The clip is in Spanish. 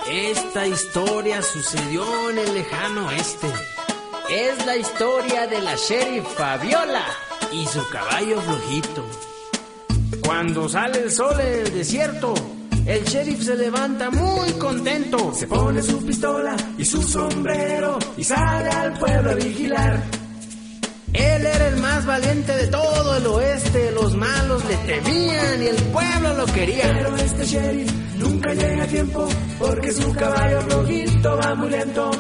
Esta historia sucedió en el lejano oeste. Es la historia de la sheriff Fabiola y su caballo flojito. Cuando sale el sol en el desierto, el sheriff se levanta muy contento. Se pone su pistola y su sombrero y sale al pueblo a vigilar. Él era el más valiente de todo el oeste. Los malos le temían y el pueblo lo quería. Pero este sheriff nunca llega a tiempo porque su caballo flojito va muy lento.